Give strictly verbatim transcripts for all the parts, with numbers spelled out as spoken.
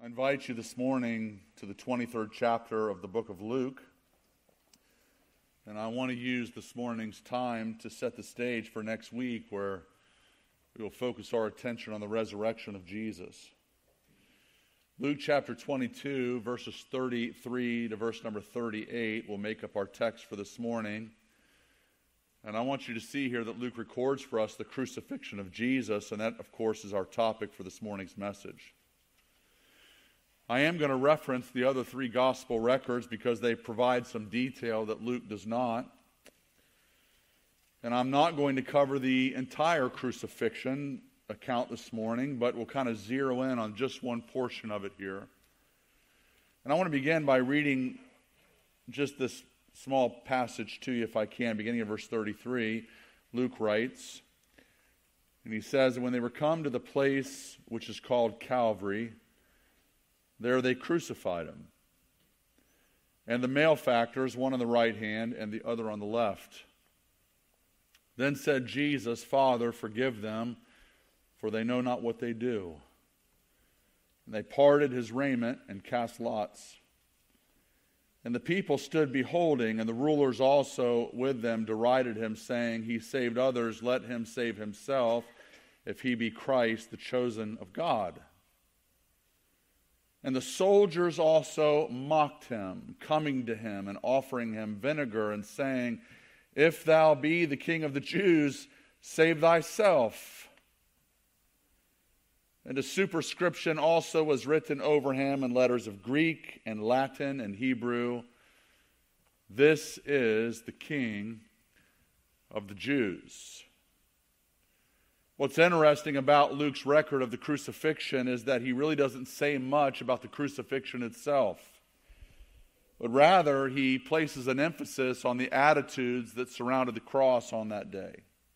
invite you this morning to the twenty-third chapter of the book of Luke. And I want to use this morning's time to set the stage for next week, where we will focus our attention on the resurrection of Jesus. Luke chapter twenty-two, verses thirty-three to verse number thirty-eight will make up our text for this morning. And I want you to see here that Luke records for us the crucifixion of Jesus, and that, of course, is our topic for this morning's message. I am going to reference the other three gospel records because they provide some detail that Luke does not. And I'm not going to cover the entire crucifixion account this morning, but we'll kind of zero in on just one portion of it here. And I want to begin by reading just this small passage to you, if I can, beginning of verse thirty-three. Luke writes, and he says, "And when they were come to the place which is called Calvary, there they crucified him, and the malefactors, one on the right hand and the other on the left. Then said Jesus, Father, forgive them, for they know not what they do. And they parted his raiment and cast lots. And the people stood beholding, and the rulers also with them derided him, saying, He saved others, let him save himself, if he be Christ, the chosen of God. And the soldiers also mocked him, coming to him and offering him vinegar and saying, If thou be the King of the Jews, save thyself. And a superscription also was written over him in letters of Greek and Latin and Hebrew, This is the King of the Jews. What's interesting about Luke's record of the crucifixion is that he really doesn't say much about the crucifixion itself, but rather he places an emphasis on the attitudes that surrounded the cross on that day.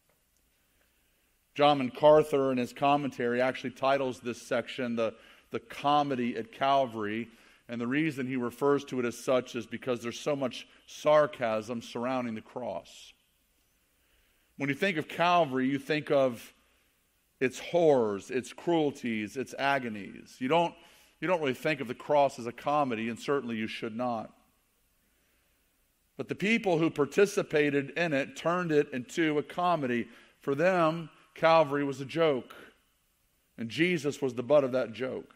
John MacArthur, in his commentary, actually titles this section the, the Comedy at Calvary, and the reason he refers to it as such is because there's so much sarcasm surrounding the cross. When you think of Calvary, you think of its horrors, its cruelties, its agonies. You don't, you don't really think of the cross as a comedy, and certainly you should not. But the people who participated in it turned it into a comedy. For them, Calvary was a joke, and Jesus was the butt of that joke.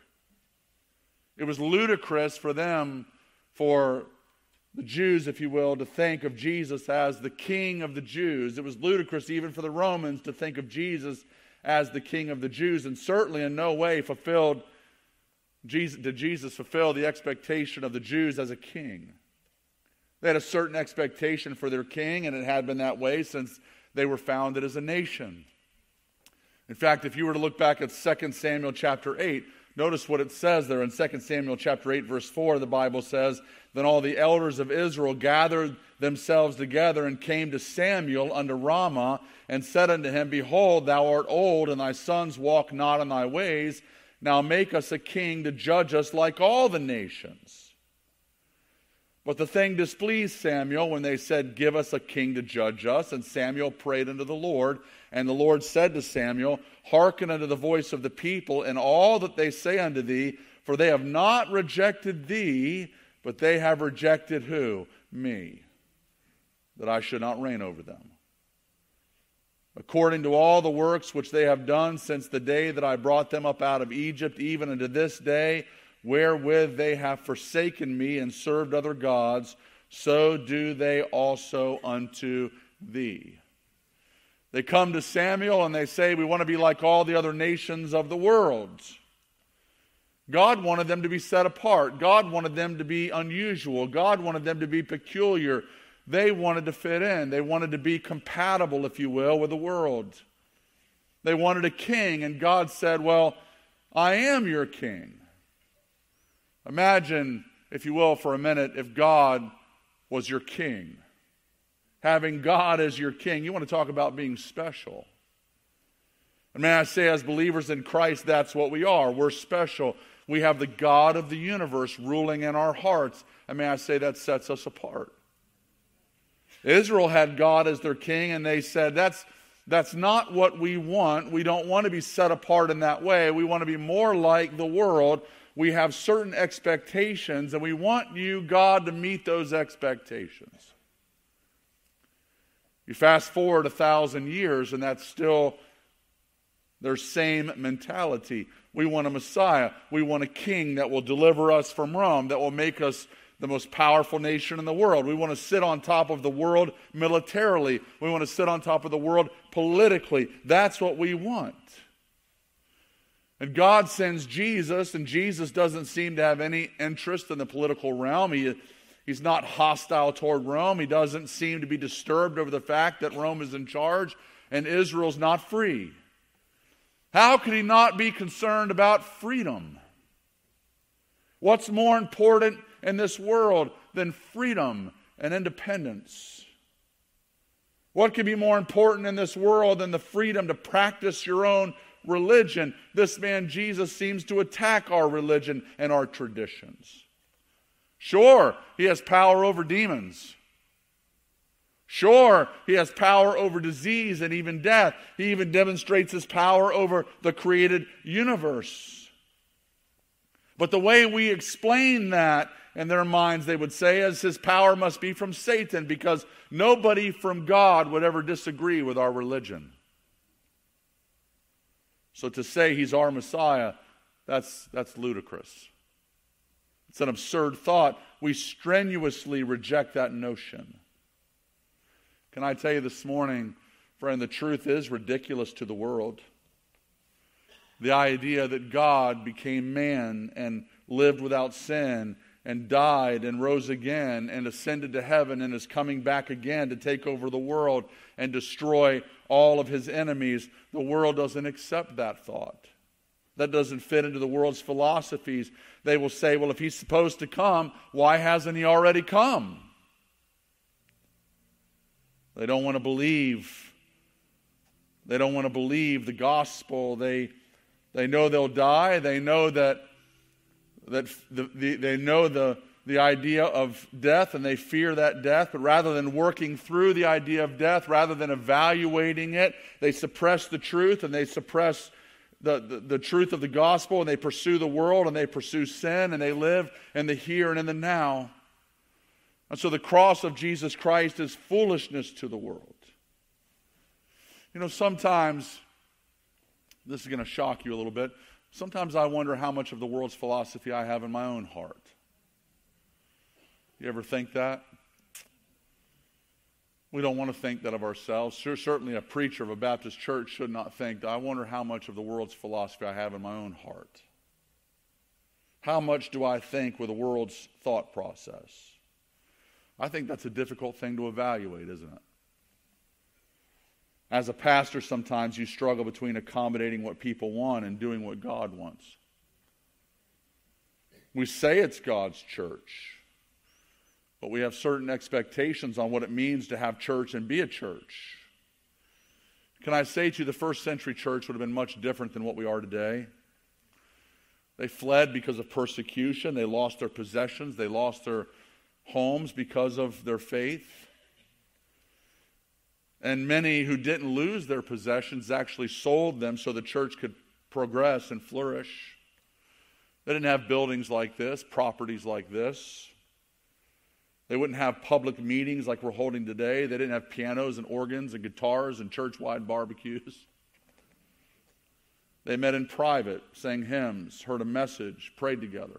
It was ludicrous for them, for the Jews, if you will, to think of Jesus as the King of the Jews. It was ludicrous even for the Romans to think of Jesus as the King of the Jews, and certainly in no way fulfilled Jesus, did Jesus fulfill the expectation of the Jews as a king. They had a certain expectation for their king, and it had been that way since they were founded as a nation. In fact, if you were to look back at Second Samuel chapter eight, notice what it says there in Second Samuel chapter eight, verse four. The Bible says, Then all the elders of Israel gathered themselves together and came to Samuel unto Ramah, and said unto him, Behold, thou art old, and thy sons walk not in thy ways. Now make us a king to judge us like all the nations. But the thing displeased Samuel when they said, Give us a king to judge us. And Samuel prayed unto the Lord. And the Lord said to Samuel, Hearken unto the voice of the people in all that they say unto thee, for they have not rejected thee, but they have rejected who? Me, that I should not reign over them. According to all the works which they have done since the day that I brought them up out of Egypt, even unto this day, wherewith they have forsaken me and served other gods, so do they also unto thee. They come to Samuel and they say, we want to be like all the other nations of the world. God wanted them to be set apart. God wanted them to be unusual. God wanted them to be peculiar. They wanted to fit in. They wanted to be compatible, if you will, with the world. They wanted a king, and God said, well, I am your king. Imagine, if you will, for a minute, if God was your king. Having God as your king, you want to talk about being special. And may I say, as believers in Christ, that's what we are. We're special. We have the God of the universe ruling in our hearts. And may I say, that sets us apart. Israel had God as their king, and they said, that's, that's not what we want. We don't want to be set apart in that way. We want to be more like the world. we have certain expectations, and we want you, God, to meet those expectations. You fast forward a thousand years, and that's still their same mentality. We want a Messiah. We want a king that will deliver us from Rome, that will make us the most powerful nation in the world. We want to sit on top of the world militarily. We want to sit on top of the world politically. That's what we want. And God sends Jesus, and Jesus doesn't seem to have any interest in the political realm. He, he's not hostile toward Rome. He doesn't seem to be disturbed over the fact that Rome is in charge and Israel's not free. How could he not be concerned about freedom? What's more important in this world than freedom and independence? What could be more important in this world than the freedom to practice your own religion? This man Jesus seems to attack our religion and our traditions. Sure, he has power over demons. Sure, he has power over disease and even death. He even demonstrates his power over the created universe. But the way we explain that in their minds, they would say, is his power must be from Satan, because nobody from God would ever disagree with our religion. So to say he's our Messiah, that's, that's ludicrous. It's an absurd thought. We strenuously reject that notion. Can I tell you this morning, friend, the truth is ridiculous to the world. The idea that God became man and lived without sin and died and rose again and ascended to heaven and is coming back again to take over the world and destroy all of his enemies, the world doesn't accept that thought. That doesn't fit into the world's philosophies. They will say, well, if he's supposed to come, why hasn't he already come? They don't want to believe. They don't want to believe the gospel. They, they know they'll die. They know that that the, the, they know the, the idea of death, and they fear that death. But rather than working through the idea of death, rather than evaluating it, they suppress the truth, and they suppress the, the, the truth of the gospel, and they pursue the world, and they pursue sin, and they live in the here and in the now. And so the cross of Jesus Christ is foolishness to the world. You know, sometimes, this is going to shock you a little bit, sometimes I wonder how much of the world's philosophy I have in my own heart. You ever think that? We don't want to think that of ourselves. Sure, certainly a preacher of a Baptist church should not think that. I wonder how much of the world's philosophy I have in my own heart. How much do I think with the world's thought process? I think that's a difficult thing to evaluate, isn't it? As a pastor, sometimes you struggle between accommodating what people want and doing what God wants. We say it's God's church, but we have certain expectations on what it means to have church and be a church. Can I say to you, the first century church would have been much different than what we are today. They fled because of persecution. They lost their possessions. They lost their homes because of their faith. And many who didn't lose their possessions actually sold them so the church could progress and flourish. They didn't have buildings like this, properties like this. They wouldn't have public meetings like we're holding today. They didn't have pianos and organs and guitars and church-wide barbecues. They met in private, sang hymns, heard a message, prayed together.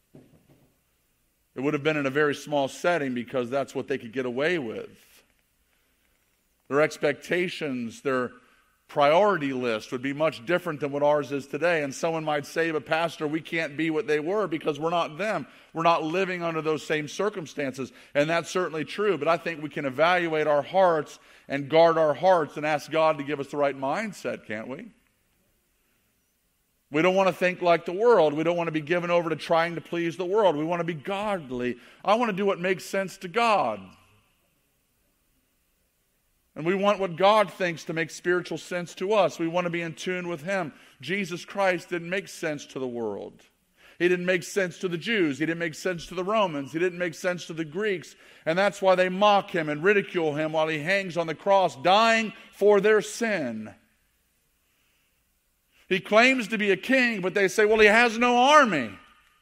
It would have been in a very small setting because that's what they could get away with. Their expectations, their priority list would be much different than what ours is today. And someone might say, but Pastor, we can't be what they were because we're not them. We're not living under those same circumstances. And that's certainly true. But I think we can evaluate our hearts and guard our hearts and ask God to give us the right mindset, can't we? We don't want to think like the world. We don't want to be given over to trying to please the world. We want to be godly. I want to do what makes sense to God. And we want what God thinks to make spiritual sense to us. We want to be in tune with Him. Jesus Christ didn't make sense to the world. He didn't make sense to the Jews. He didn't make sense to the Romans. He didn't make sense to the Greeks. And that's why they mock Him and ridicule Him while He hangs on the cross, dying for their sin. He claims to be a king, but they say, well, He has no army.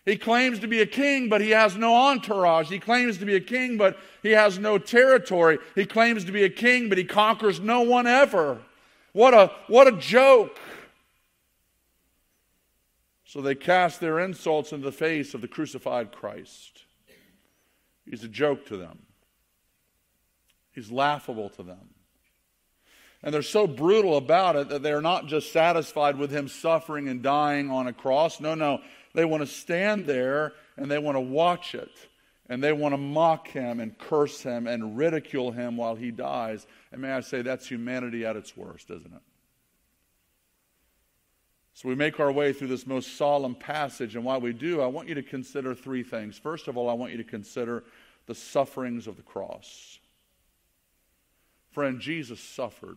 He claims to be a king, but he has no entourage. He claims to be a king, but he has no territory. He claims to be a king, but he conquers no one ever. What a, what a joke. So they cast their insults in the face of the crucified Christ. He's a joke to them. He's laughable to them. And they're so brutal about it that they're not just satisfied with him suffering and dying on a cross. No, no. They want to stand there and they want to watch it. And they want to mock him and curse him and ridicule him while he dies. And may I say, that's humanity at its worst, isn't it? So we make our way through this most solemn passage, and while we do, I want you to consider three things. First of all, I want you to consider the sufferings of the cross. Friend, Jesus suffered.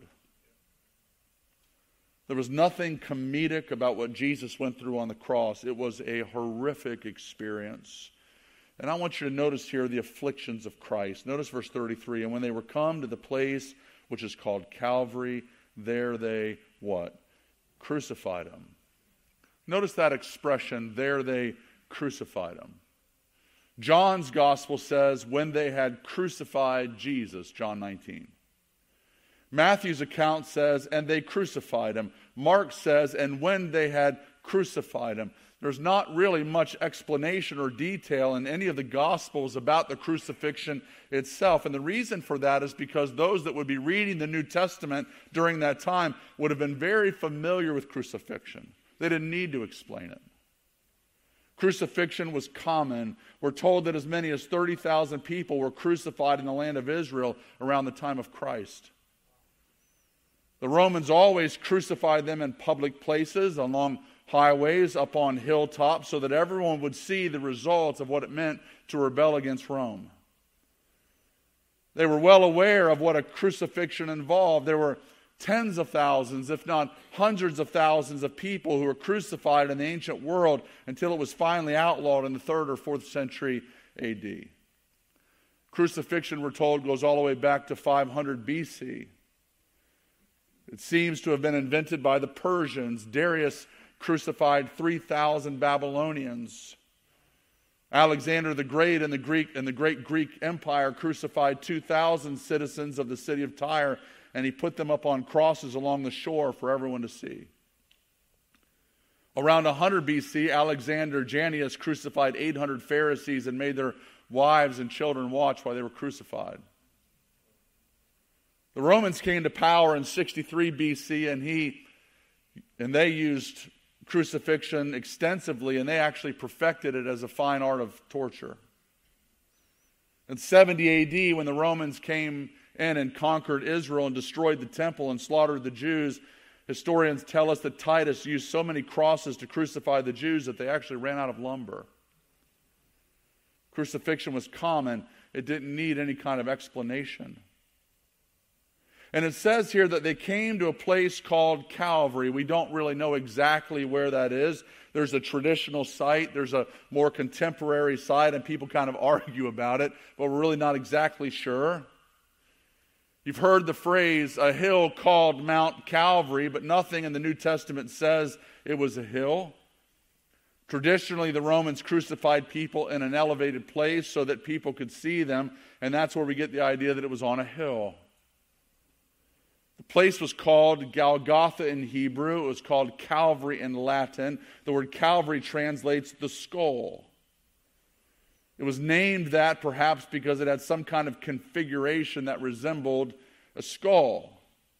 There was nothing comedic about what Jesus went through on the cross. It was a horrific experience. And I want you to notice here the afflictions of Christ. Notice verse thirty-three. And when they were come to the place which is called Calvary, there they, what? Crucified him. Notice that expression, there they crucified him. John's gospel says, when they had crucified Jesus, John nineteen. Matthew's account says, and they crucified him. Mark says, and when they had crucified him. There's not really much explanation or detail in any of the Gospels about the crucifixion itself. And the reason for that is because those that would be reading the New Testament during that time would have been very familiar with crucifixion. They didn't need to explain it. Crucifixion was common. We're told that as many as thirty thousand people were crucified in the land of Israel around the time of Christ. The Romans always crucified them in public places, along highways, up on hilltops, so that everyone would see the results of what it meant to rebel against Rome. They were well aware of what a crucifixion involved. There were tens of thousands, if not hundreds of thousands of people who were crucified in the ancient world until it was finally outlawed in the third or fourth century A D. Crucifixion, we're told, goes all the way back to five hundred B C. It seems to have been invented by the Persians. Darius crucified three thousand Babylonians. Alexander the Great and the Greek and the great Greek Empire crucified two thousand citizens of the city of Tyre, and he put them up on crosses along the shore for everyone to see. Around one hundred B C, Alexander Jannaeus crucified eight hundred Pharisees and made their wives and children watch while they were crucified. The Romans came to power in sixty-three B C, and he and they used crucifixion extensively, and they actually perfected it as a fine art of torture. In seventy A D, when the Romans came in and conquered Israel and destroyed the temple and slaughtered the Jews, historians tell us that Titus used so many crosses to crucify the Jews that they actually ran out of lumber. Crucifixion was common. It didn't need any kind of explanation. And it says here that they came to a place called Calvary. We don't really know exactly where that is. There's a traditional site. There's a more contemporary site, and people kind of argue about it, but we're really not exactly sure. You've heard the phrase, a hill called Mount Calvary, but nothing in the New Testament says it was a hill. Traditionally, the Romans crucified people in an elevated place so that people could see them, and that's where we get the idea that it was on a hill. The place was called Golgotha in Hebrew. It was called Calvary in Latin. The word Calvary translates the skull. It was named that perhaps because it had some kind of configuration that resembled a skull.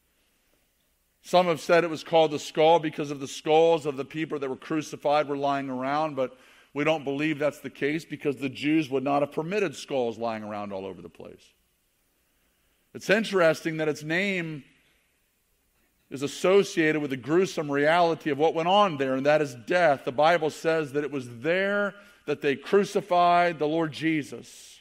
Some have said it was called the skull because of the skulls of the people that were crucified were lying around, but we don't believe that's the case because the Jews would not have permitted skulls lying around all over the place. It's interesting that its name is associated with the gruesome reality of what went on there, and that is death. The Bible says that it was there that they crucified the Lord Jesus.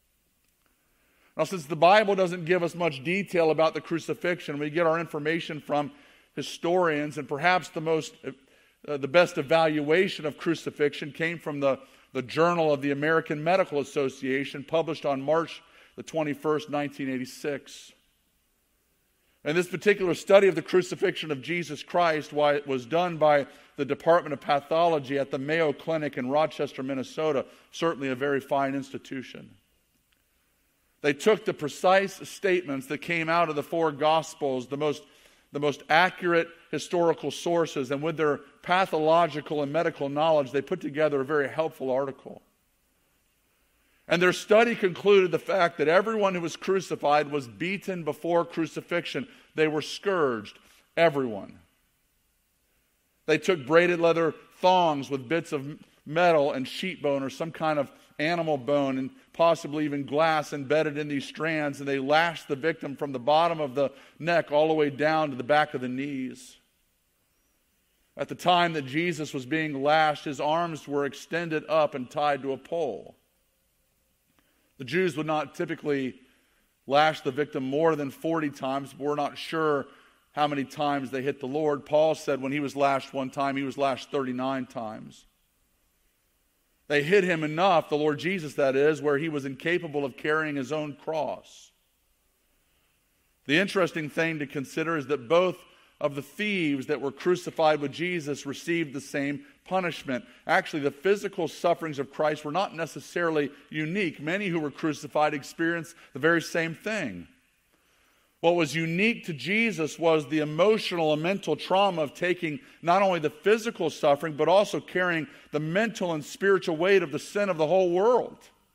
Now, since the Bible doesn't give us much detail about the crucifixion, we get our information from historians, and perhaps the most, uh, the best evaluation of crucifixion came from the, the Journal of the American Medical Association, published on March the twenty-first, nineteen eighty-six. And this particular study of the crucifixion of Jesus Christ, why it was done by the the Department of Pathology at the Mayo Clinic in Rochester, Minnesota, certainly a very fine institution. They took the precise statements that came out of the four Gospels, the most, the most accurate historical sources, and with their pathological and medical knowledge, they put together a very helpful article. And their study concluded the fact that everyone who was crucified was beaten before crucifixion. They were scourged, everyone. They took braided leather thongs with bits of metal and sheep bone or some kind of animal bone and possibly even glass embedded in these strands, and they lashed the victim from the bottom of the neck all the way down to the back of the knees. At the time that Jesus was being lashed, his arms were extended up and tied to a pole. The Jews would not typically lash the victim more than forty times, but we're not sure how many times they hit the Lord. Paul said when he was lashed one time, he was lashed thirty-nine times. They hit him enough, the Lord Jesus that is, where he was incapable of carrying his own cross. The interesting thing to consider is that both of the thieves that were crucified with Jesus received the same punishment. Actually, the physical sufferings of Christ were not necessarily unique. Many who were crucified experienced the very same thing. What was unique to Jesus was the emotional and mental trauma of taking not only the physical suffering, but also carrying the mental and spiritual weight of the sin of the whole world.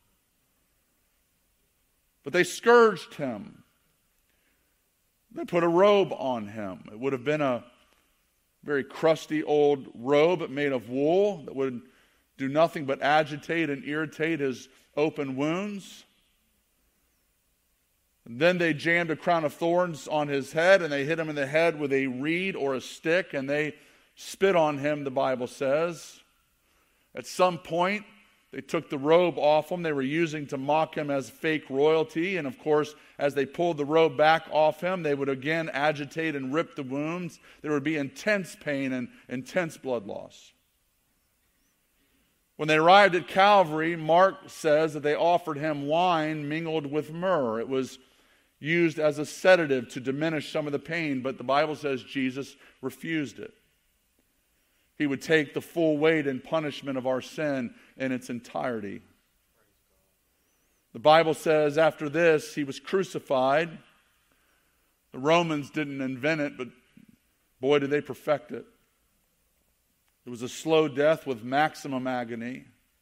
But they scourged him. They put a robe on him. It would have been a very crusty old robe made of wool that would do nothing but agitate and irritate his open wounds. And then they jammed a crown of thorns on his head, and they hit him in the head with a reed or a stick, and they spit on him, the Bible says. At some point, they took the robe off him. They were using to mock him as fake royalty. And of course, as they pulled the robe back off him, they would again agitate and rip the wounds. There would be intense pain and intense blood loss. When they arrived at Calvary, Mark says that they offered him wine mingled with myrrh. It was used as a sedative to diminish some of the pain, but the Bible says Jesus refused it. He would take the full weight and punishment of our sin in its entirety. The Bible says after this, he was crucified. The Romans didn't invent it, but boy, did they perfect it. It was a slow death with maximum agony.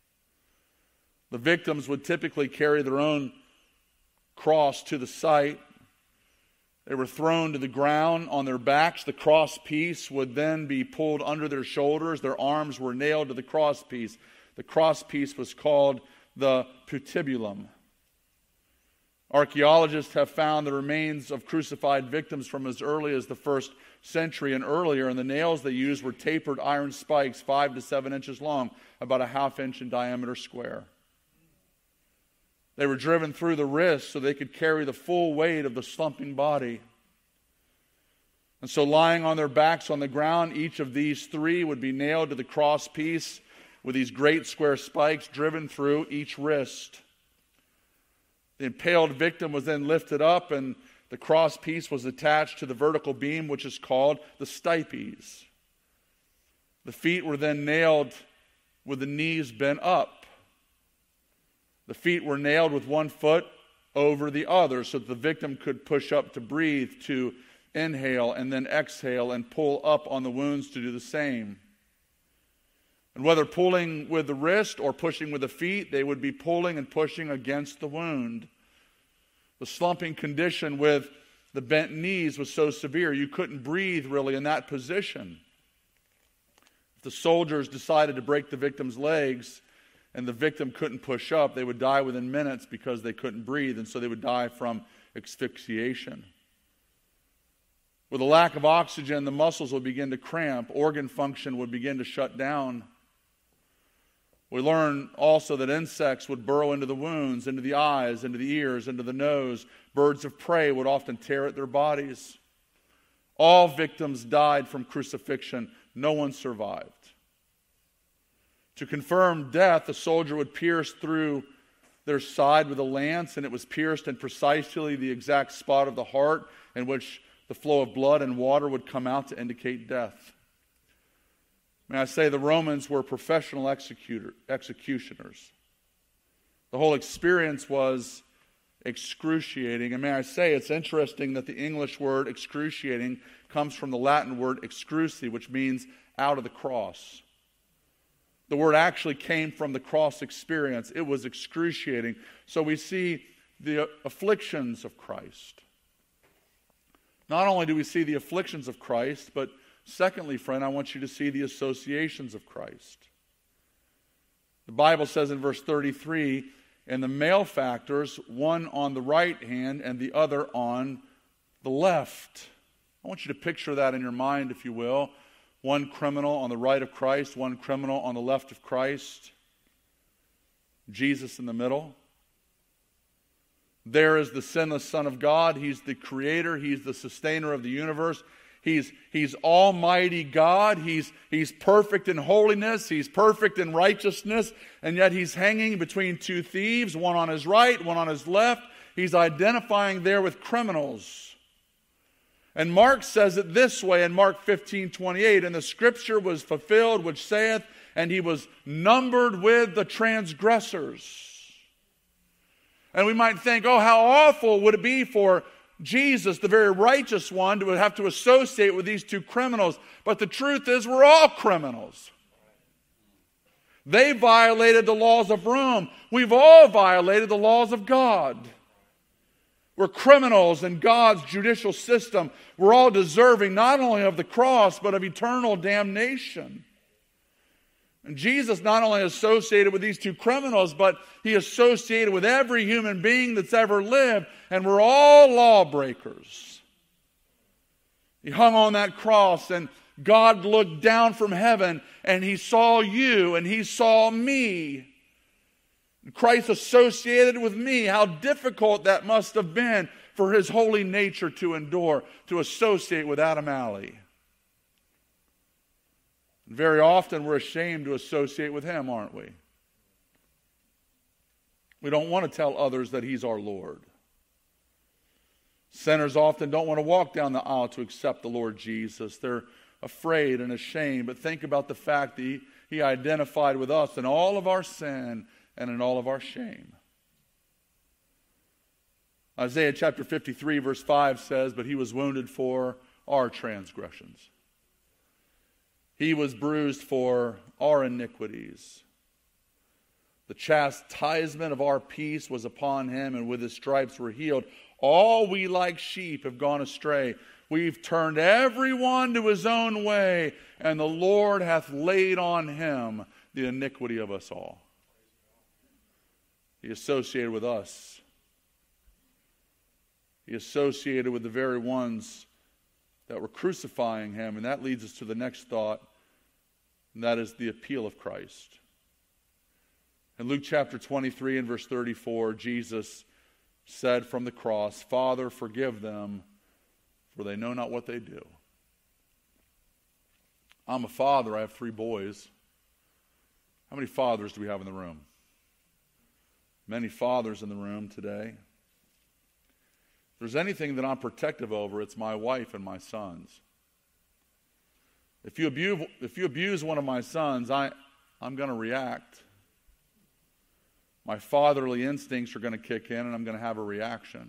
The victims would typically carry their own cross to the site. They were thrown to the ground on their backs. The cross piece would then be pulled under their shoulders. Their arms were nailed to the cross piece. The cross piece was called the patibulum. Archaeologists have found the remains of crucified victims from as early as the first century and earlier, and the nails they used were tapered iron spikes five to seven inches long, about a half inch in diameter square. They were driven through the wrists so they could carry the full weight of the slumping body. And so lying on their backs on the ground, each of these three would be nailed to the cross piece with these great square spikes driven through each wrist. The impaled victim was then lifted up, and the cross piece was attached to the vertical beam, which is called the stipes. The feet were then nailed with the knees bent up. The feet were nailed with one foot over the other so that the victim could push up to breathe, to inhale and then exhale and pull up on the wounds to do the same. And whether pulling with the wrist or pushing with the feet, they would be pulling and pushing against the wound. The slumping condition with the bent knees was so severe you couldn't breathe really in that position. If the soldiers decided to break the victim's legs and the victim couldn't push up, they would die within minutes because they couldn't breathe, and so they would die from asphyxiation. With a lack of oxygen, the muscles would begin to cramp, organ function would begin to shut down. We learn also that insects would burrow into the wounds, into the eyes, into the ears, into the nose. Birds of prey would often tear at their bodies. All victims died from crucifixion. No one survived. To confirm death, the soldier would pierce through their side with a lance, and it was pierced in precisely the exact spot of the heart in which the flow of blood and water would come out to indicate death. May I say the Romans were professional executor, executioners. The whole experience was excruciating. And may I say, it's interesting that the English word excruciating comes from the Latin word excruci, which means out of the cross. The word actually came from the cross experience. It was excruciating. So we see the afflictions of Christ. Not only do we see the afflictions of Christ, but secondly, friend, I want you to see the associations of Christ. The Bible says in verse thirty-three, and the malefactors, one on the right hand and the other on the left. I want you to picture that in your mind, if you will. One criminal on the right of Christ, one criminal on the left of Christ. Jesus in the middle. There is the sinless Son of God. He's the creator. He's the sustainer of the universe. He's, he's Almighty God. He's, he's perfect in holiness. He's perfect in righteousness. And yet he's hanging between two thieves, one on his right, one on his left. He's identifying there with criminals. And Mark says it this way in Mark fifteen twenty-eight, and the scripture was fulfilled, which saith, and he was numbered with the transgressors. And we might think, oh, how awful would it be for Jesus, the very righteous one, to have to associate with these two criminals. But the truth is, we're all criminals. They violated the laws of Rome. We've all violated the laws of God. We're criminals in God's judicial system. We're all deserving not only of the cross, but of eternal damnation. And Jesus not only associated with these two criminals, but he associated with every human being that's ever lived. And we're all lawbreakers. He hung on that cross, and God looked down from heaven, and he saw you, and he saw me. Christ associated with me. How difficult that must have been for his holy nature to endure, to associate with Adam Alley. And very often we're ashamed to associate with him, aren't we? We don't want to tell others that he's our Lord. Sinners often don't want to walk down the aisle to accept the Lord Jesus. They're afraid and ashamed. But think about the fact that he, he identified with us in all of our sin and in all of our shame. Isaiah chapter fifty-three verse five says, but he was wounded for our transgressions. He was bruised for our iniquities. The chastisement of our peace was upon him, and with his stripes we're healed. All we like sheep have gone astray. We've turned everyone to his own way, and the Lord hath laid on him the iniquity of us all. He associated with us. He associated with the very ones that were crucifying him. And that leads us to the next thought, and that is the appeal of Christ. In Luke chapter twenty-three and verse thirty-four, Jesus said from the cross, Father, forgive them, for they know not what they do. I'm a father. I have three boys. How many fathers do we have in the room? Many fathers in the room today. If there's anything that I'm protective over, it's my wife and my sons. If you abuse, if you abuse one of my sons, I, I'm going to react. My fatherly instincts are going to kick in, and I'm going to have a reaction.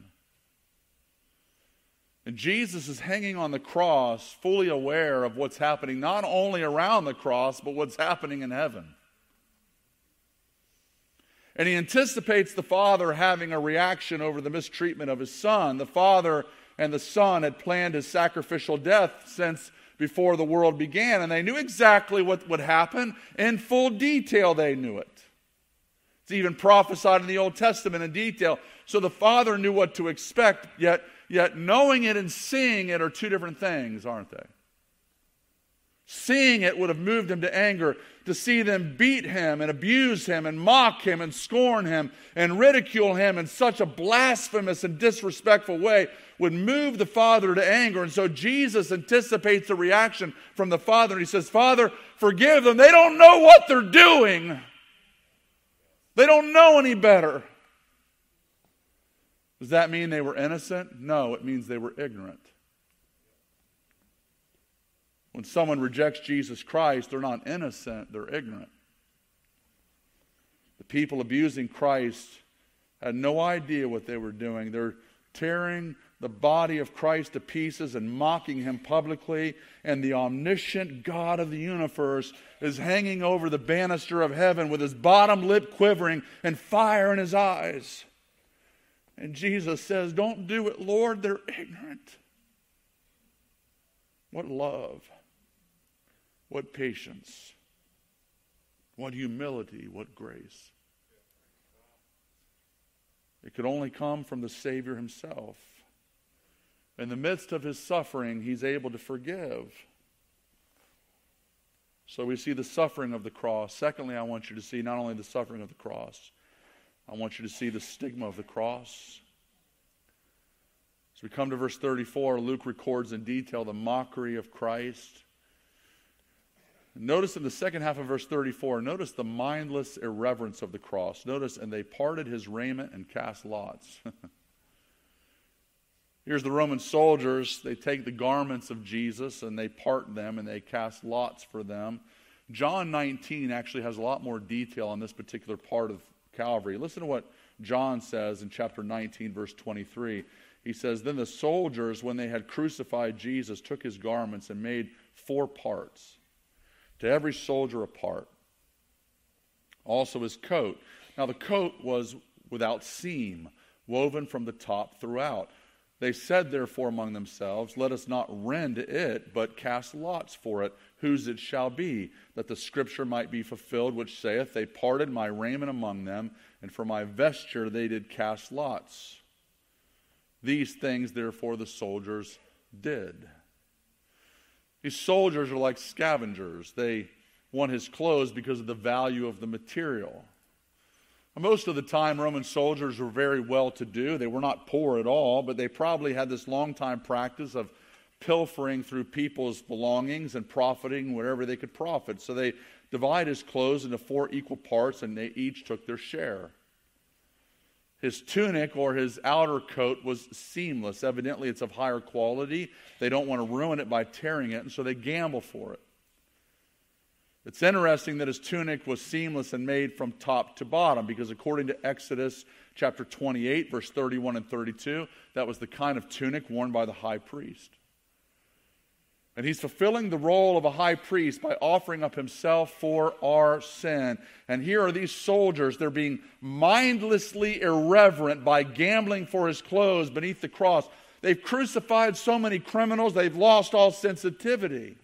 And Jesus is hanging on the cross, fully aware of what's happening not only around the cross, but what's happening in heaven. And he anticipates the father having a reaction over the mistreatment of his son. The father and the son had planned his sacrificial death since before the world began, and they knew exactly what would happen. In full detail, they knew it. It's even prophesied in the Old Testament in detail. So the father knew what to expect, yet, yet knowing it and seeing it are two different things, aren't they? Seeing it would have moved him to anger. To see them beat him and abuse him and mock him and scorn him and ridicule him in such a blasphemous and disrespectful way would move the father to anger. And so Jesus anticipates a reaction from the father, and he says, Father, forgive them. They don't know what they're doing. They don't know any better. Does that mean they were innocent? No, it means they were ignorant. When someone rejects Jesus Christ, they're not innocent, they're ignorant. The people abusing Christ had no idea what they were doing. They're tearing the body of Christ to pieces and mocking him publicly, and the omniscient God of the universe is hanging over the banister of heaven with his bottom lip quivering and fire in his eyes. And Jesus says, "Don't do it, Lord, they're ignorant." What love, what patience, what humility, what grace. It could only come from the Savior himself. In the midst of his suffering, he's able to forgive. So we see the suffering of the cross. Secondly, I want you to see not only the suffering of the cross, I want you to see the stigma of the cross. As we come to verse thirty-four, Luke records in detail the mockery of Christ. Notice in the second half of verse thirty-four, notice the mindless irreverence of the cross. Notice, and they parted his raiment and cast lots. Here's the Roman soldiers. They take the garments of Jesus and they part them and they cast lots for them. John nineteen actually has a lot more detail on this particular part of Calvary. Listen to what John says in chapter nineteen, verse twenty-three. He says, "Then the soldiers, when they had crucified Jesus, took his garments and made four parts, to every soldier a part. Also his coat. Now the coat was without seam, woven from the top throughout. They said therefore among themselves, Let us not rend it, but cast lots for it, whose it shall be, that the scripture might be fulfilled, which saith, They parted my raiment among them, and for my vesture they did cast lots. These things therefore the soldiers did." These soldiers are like scavengers. They want his clothes because of the value of the material. Most of the time, Roman soldiers were very well-to-do. They were not poor at all, but they probably had this long-time practice of pilfering through people's belongings and profiting wherever they could profit. So they divided his clothes into four equal parts, and they each took their share. His tunic or his outer coat was seamless. Evidently, it's of higher quality. They don't want to ruin it by tearing it, and so they gamble for it. It's interesting that his tunic was seamless and made from top to bottom, because according to Exodus chapter twenty-eight, verse thirty-one and thirty-two, that was the kind of tunic worn by the high priest. And he's fulfilling the role of a high priest by offering up himself for our sin. And here are these soldiers. They're being mindlessly irreverent by gambling for his clothes beneath the cross. They've crucified so many criminals, they've lost all sensitivity.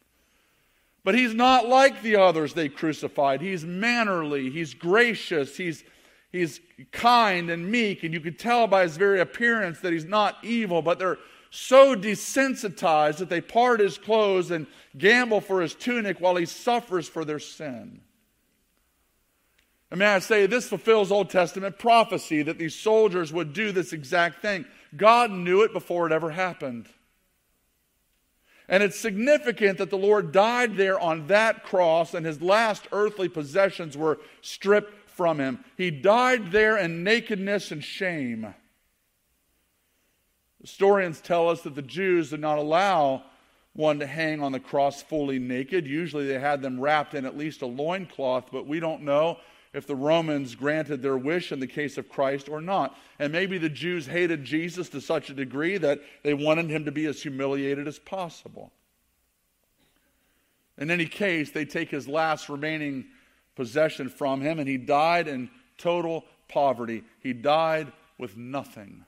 But he's not like the others they crucified. He's mannerly, he's gracious, he's, he's kind and meek. And you can tell by his very appearance that he's not evil, but they're so desensitized that they part his clothes and gamble for his tunic while he suffers for their sin. And may I say, this fulfills Old Testament prophecy that these soldiers would do this exact thing. God knew it before it ever happened. And it's significant that the Lord died there on that cross and his last earthly possessions were stripped from him. He died there in nakedness and shame. Historians tell us that the Jews did not allow one to hang on the cross fully naked. Usually they had them wrapped in at least a loincloth, but we don't know if the Romans granted their wish in the case of Christ or not. And maybe the Jews hated Jesus to such a degree that they wanted him to be as humiliated as possible. In any case, they take his last remaining possession from him, and he died in total poverty. He died with nothing.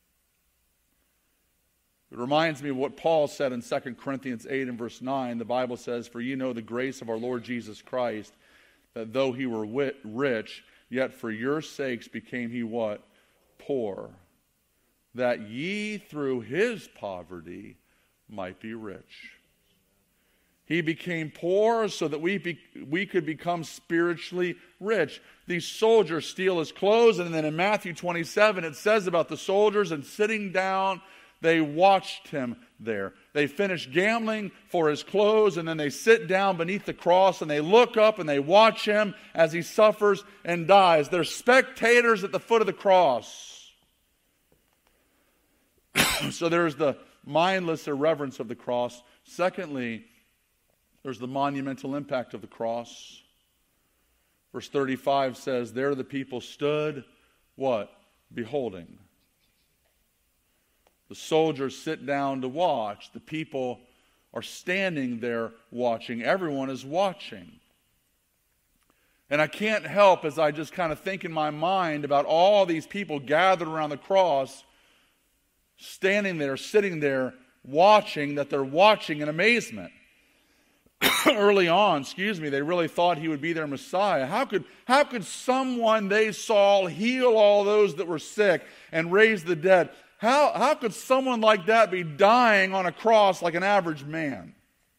It reminds me of what Paul said in Second Corinthians eight and verse nine. The Bible says, "For you know the grace of our Lord Jesus Christ, that though he were wit- rich, yet for your sakes became he what? Poor, that ye through his poverty might be rich." He became poor so that we be, we could become spiritually rich. These soldiers steal his clothes, and then in Matthew twenty-seven it says about the soldiers, and sitting down they watched him there. They finish gambling for his clothes, and then they sit down beneath the cross and they look up and they watch him as he suffers and dies. They're spectators at the foot of the cross. So there's the mindless irreverence of the cross. Secondly, There's the monumental impact of the cross. Verse thirty-five says, there the people stood, what? Beholding. The soldiers sit down to watch. The people are standing there watching. Everyone is watching. And I can't help as I just kind of think in my mind about all these people gathered around the cross, standing there, sitting there, watching, that they're watching in amazement. Early on, excuse me, they really thought he would be their Messiah. How could, how could someone they saw heal all those that were sick and raise the dead? How, how could someone like that be dying on a cross like an average man?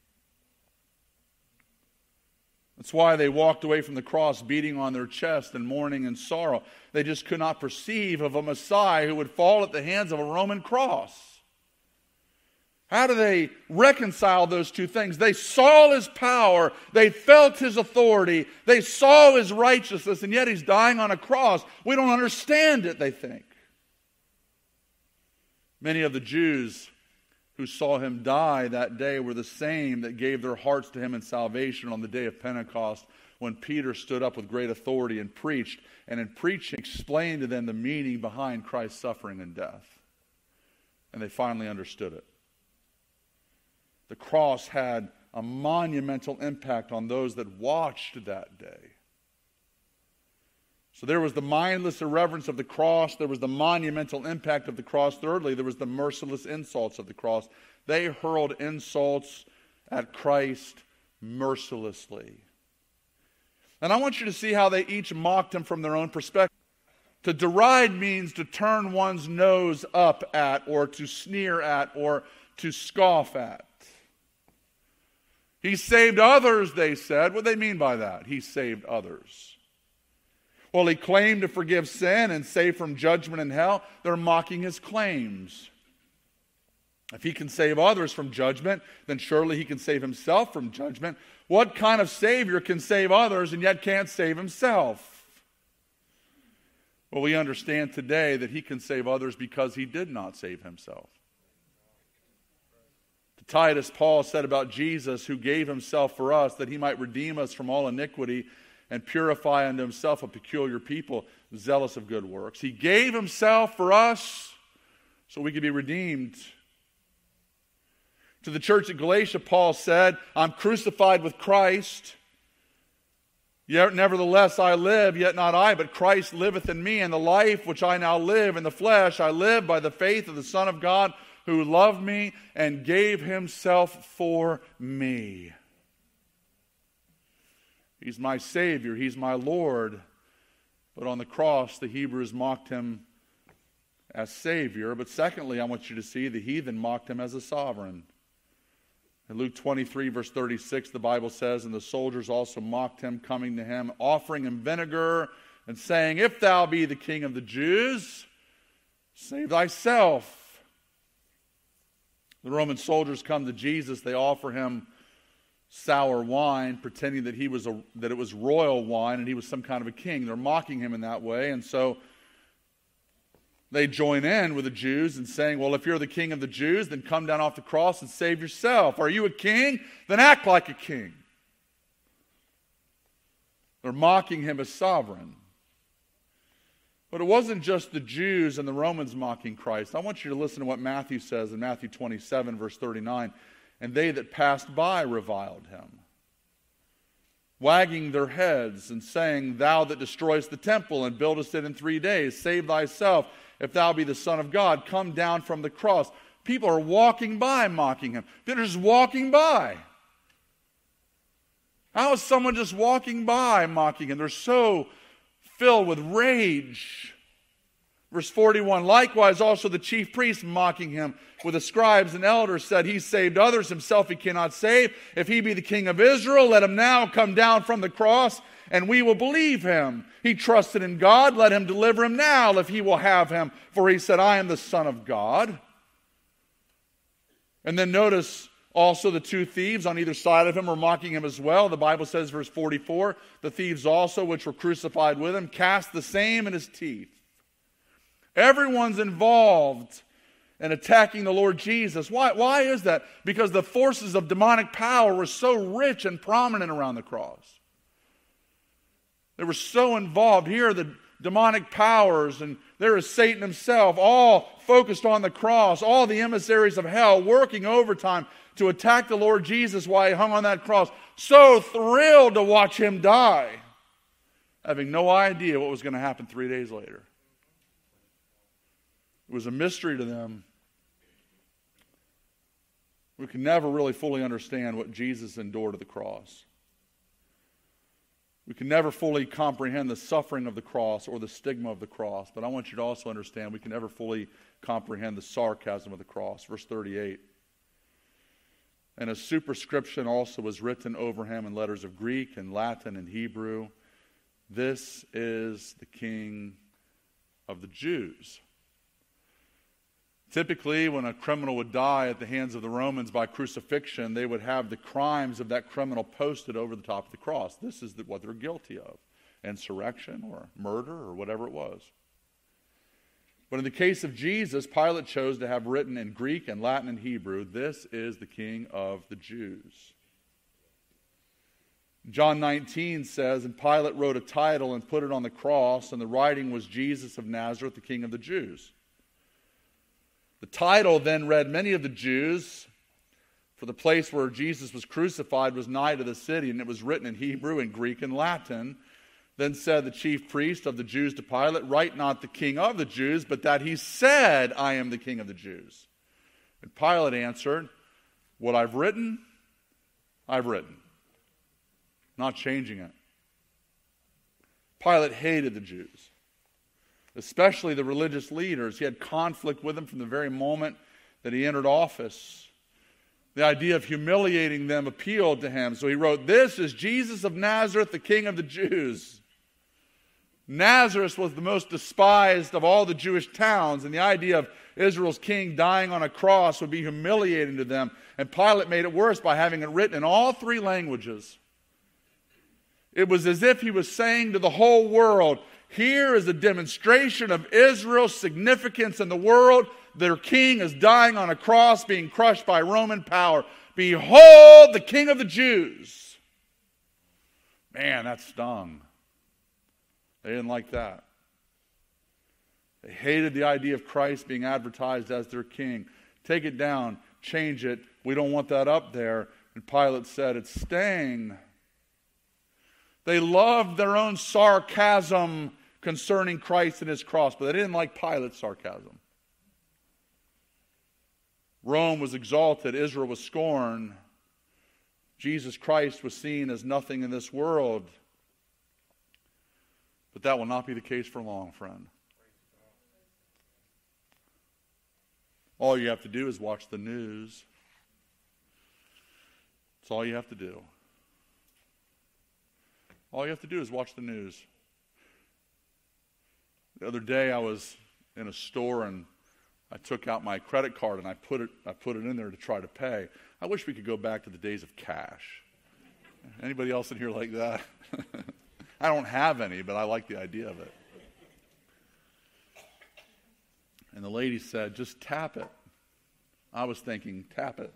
That's why they walked away from the cross beating on their chest and mourning and sorrow. They just could not perceive of a Messiah who would fall at the hands of a Roman cross. How do they reconcile those two things? They saw his power, they felt his authority, they saw his righteousness, and yet he's dying on a cross. We don't understand it, they think. Many of the Jews who saw him die that day were the same that gave their hearts to him in salvation on the day of Pentecost, when Peter stood up with great authority and preached, and in preaching explained to them the meaning behind Christ's suffering and death. And they finally understood it. The cross had a monumental impact on those that watched that day. So there was the mindless irreverence of the cross. There was the monumental impact of the cross. Thirdly, there was the merciless insults of the cross. They hurled insults at Christ mercilessly. And I want you to see how they each mocked him from their own perspective. To deride means to turn one's nose up at, or to sneer at, or to scoff at. He saved others, they said. What do they mean by that? He saved others. Well, he claimed to forgive sin and save from judgment and hell. They're mocking his claims. If he can save others from judgment, then surely he can save himself from judgment. What kind of Savior can save others and yet can't save himself? Well, we understand today that he can save others because he did not save himself. Titus, Paul said about Jesus, who gave himself for us, that he might redeem us from all iniquity and purify unto himself a peculiar people, zealous of good works. He gave himself for us so we could be redeemed. To the church at Galatia, Paul said, I'm crucified with Christ. Yet nevertheless I live, yet not I, but Christ liveth in me. And the life which I now live in the flesh, I live by the faith of the Son of God, who loved me and gave himself for me. He's my Savior. He's my Lord. But on the cross, the Hebrews mocked him as Savior. But secondly, I want you to see the heathen mocked him as a sovereign. In Luke twenty-three, verse thirty-six, the Bible says, and the soldiers also mocked him, coming to him, offering him vinegar, and saying, if thou be the King of the Jews, save thyself. The Roman soldiers come to Jesus. They offer him sour wine, pretending that he was a, that it was royal wine and he was some kind of a king. They're mocking him in that way. And so they join in with the Jews and saying, well, if you're the king of the Jews, then come down off the cross and save yourself. Are you a king? Then act like a king. They're mocking him as sovereign. But it wasn't just the Jews and the Romans mocking Christ. I want you to listen to what Matthew says in Matthew twenty-seven, verse thirty-nine. And they that passed by reviled him, wagging their heads and saying, thou that destroyest the temple and buildest it in three days, save thyself. If thou be the Son of God, come down from the cross. People are walking by mocking him. They're just walking by. How is someone just walking by mocking him? They're so filled with rage. Verse forty-one, likewise also the chief priests mocking him with the scribes and elders said, he saved others, himself he cannot save. If he be the King of Israel, let him now come down from the cross, and we will believe him. He trusted in God, let him deliver him now, if he will have him. For he said, I am the Son of God. And then notice also the two thieves on either side of him were mocking him as well. The Bible says, verse forty-four, the thieves also, which were crucified with him, cast the same in his teeth. Everyone's involved and attacking the Lord Jesus. Why, why is that? Because the forces of demonic power were so rich and prominent around the cross. They were so involved. Here are the demonic powers, and there is Satan himself, all focused on the cross, all the emissaries of hell working overtime to attack the Lord Jesus while he hung on that cross. So thrilled to watch him die, having no idea what was going to happen three days later. It was a mystery to them. We can never really fully understand what Jesus endured at the cross. We can never fully comprehend the suffering of the cross or the stigma of the cross. But I want you to also understand we can never fully comprehend the sarcasm of the cross. Verse thirty-eight. And a superscription also was written over him in letters of Greek and Latin and Hebrew. This is the King of the Jews. Typically, when a criminal would die at the hands of the Romans by crucifixion, they would have the crimes of that criminal posted over the top of the cross. This is the, what they're guilty of. Insurrection or murder or whatever it was. But in the case of Jesus, Pilate chose to have written in Greek and Latin and Hebrew, this is the King of the Jews. John nineteen says, and Pilate wrote a title and put it on the cross, and the writing was Jesus of Nazareth, the King of the Jews. The title then read many of the Jews, for the place where Jesus was crucified was nigh to the city, and it was written in Hebrew and Greek and Latin. Then said the chief priest of the Jews to Pilate, write not the King of the Jews, but that he said, I am the King of the Jews. And Pilate answered, what I've written, I've written. Not changing it. Pilate hated the Jews, especially the religious leaders. He had conflict with them from the very moment that he entered office. The idea of humiliating them appealed to him. So he wrote, this is Jesus of Nazareth, the King of the Jews. Nazareth was the most despised of all the Jewish towns, and the idea of Israel's king dying on a cross would be humiliating to them. And Pilate made it worse by having it written in all three languages. It was as if he was saying to the whole world, here is a demonstration of Israel's significance in the world. Their king is dying on a cross, being crushed by Roman power. Behold, the King of the Jews. Man, that stung. They didn't like that. They hated the idea of Christ being advertised as their king. Take it down, change it. We don't want that up there. And Pilate said, it's staying. They loved their own sarcasm concerning Christ and his cross, but they didn't like Pilate's sarcasm. Rome was exalted, Israel was scorned. Jesus Christ was seen as nothing in this world. But that will not be the case for long, friend. All you have to do is watch the news. That's all you have to do. All you have to do is watch the news. The other day I was in a store and I took out my credit card and I put it I put it in there to try to pay. I wish we could go back to the days of cash. Anybody else in here like that? I don't have any, but I like the idea of it. And the lady said, just tap it. I was thinking, tap it.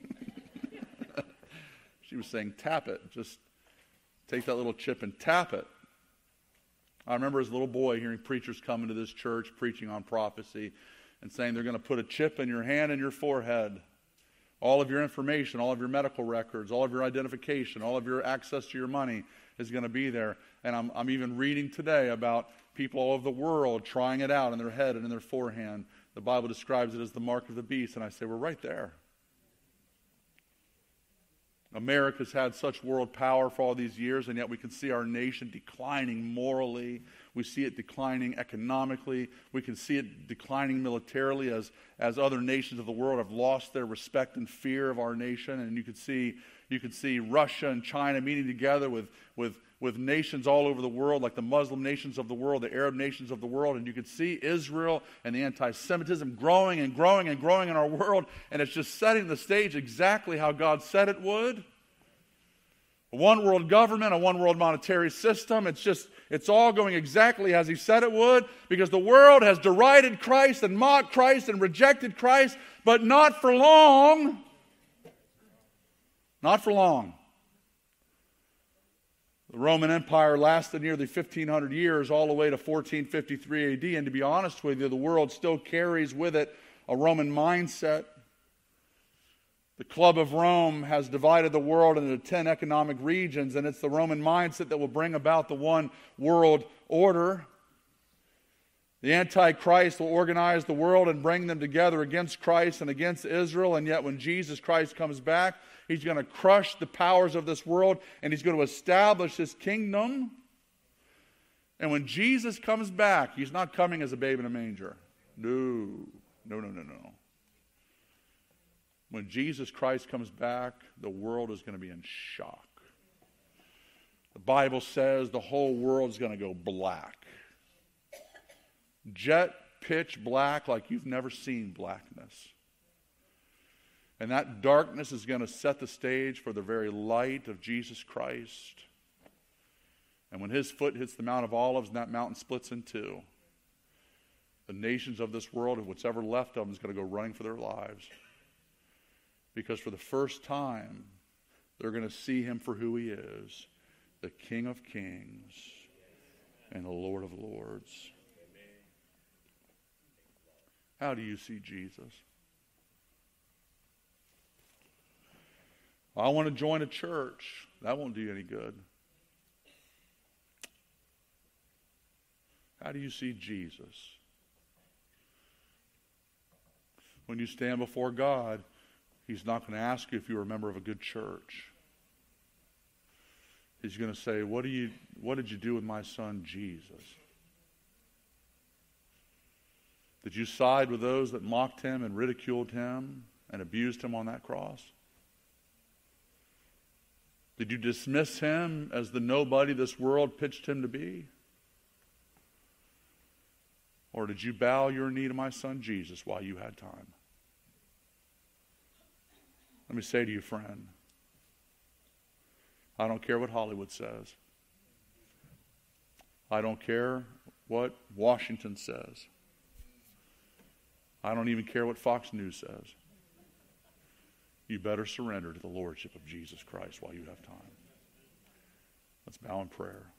She was saying, tap it. Just take that little chip and tap it. I remember as a little boy hearing preachers come into this church preaching on prophecy and saying they're going to put a chip in your hand and your forehead. All of your information, all of your medical records, all of your identification, all of your access to your money is going to be there. And I'm, I'm even reading today about people all over the world trying it out in their head and in their forehand. The Bible describes it as the mark of the beast. And I say, we're right there. America's had such world power for all these years, and yet we can see our nation declining morally. We see it declining economically. We can see it declining militarily as, as other nations of the world have lost their respect and fear of our nation. And you could see you could see Russia and China meeting together with, with, with nations all over the world, like the Muslim nations of the world, the Arab nations of the world. And you could see Israel and the anti-Semitism growing and growing and growing in our world. And it's just setting the stage exactly how God said it would. A one world government, a one world monetary system. It's just, it's all going exactly as he said it would, because the world has derided Christ and mocked Christ and rejected Christ, but not for long. Not for long. The Roman Empire lasted nearly fifteen hundred years, all the way to fourteen fifty-three A D, and to be honest with you, the world still carries with it a Roman mindset. The Club of Rome has divided the world into ten economic regions, and it's the Roman mindset that will bring about the one world order. The Antichrist will organize the world and bring them together against Christ and against Israel, and yet when Jesus Christ comes back, he's going to crush the powers of this world, and he's going to establish his kingdom. And when Jesus comes back, he's not coming as a babe in a manger. No, no, no, no, no. When Jesus Christ comes back, the world is going to be in shock. The Bible says the whole world is going to go black. Jet pitch black like you've never seen blackness. And that darkness is going to set the stage for the very light of Jesus Christ. And when his foot hits the Mount of Olives and that mountain splits in two, the nations of this world, and what's ever left of them, is going to go running for their lives. Because for the first time, they're going to see him for who he is, the King of Kings and the Lord of Lords. How do you see Jesus? I want to join a church. That won't do you any good. How do you see Jesus? When you stand before God, he's not going to ask you if you're a member of a good church. He's going to say, what do you, what did you do with my son Jesus? Did you side with those that mocked him and ridiculed him and abused him on that cross? Did you dismiss him as the nobody this world pitched him to be? Or did you bow your knee to my son Jesus while you had time? Let me say to you, friend, I don't care what Hollywood says. I don't care what Washington says. I don't even care what Fox News says. You better surrender to the lordship of Jesus Christ while you have time. Let's bow in prayer.